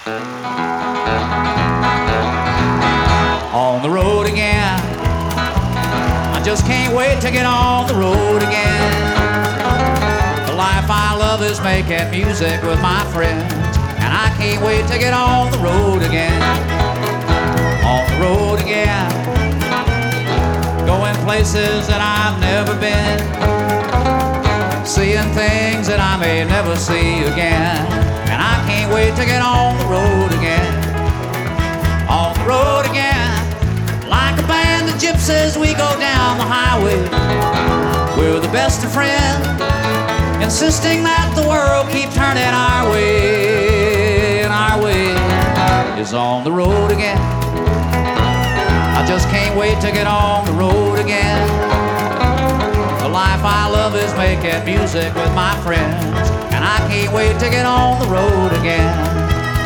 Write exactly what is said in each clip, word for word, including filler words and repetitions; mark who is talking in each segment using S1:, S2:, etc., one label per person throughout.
S1: On the road again. I just can't wait to get on the road again. The life I love is making music with my friends, and I can't wait to get on the road again. On the road again. Going places that I've never been, seeing things that I may never see again, and I can't wait to get on the road again. On the road again. Like a band of gypsies, we go down the highway. We're the best of friends, insisting that the world keep turning our way. And our way is on the road again. I just can't wait to get on the road again. The life I love is making music with my friends, and I can't wait to get on the road again.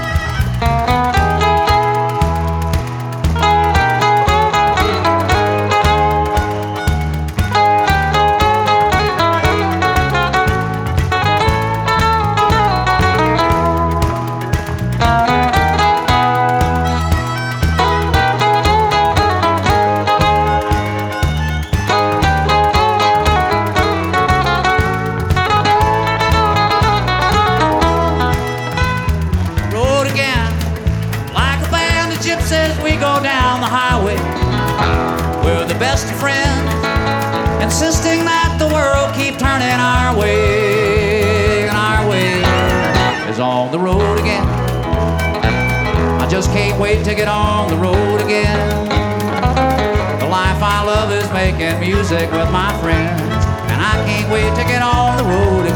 S1: We go down the highway. We're the best of friends, insisting that the world keep turning our way. And our way is on the road again. I just can't wait to get on the road again. The life I love is making music with my friends, and I can't wait to get on the road again.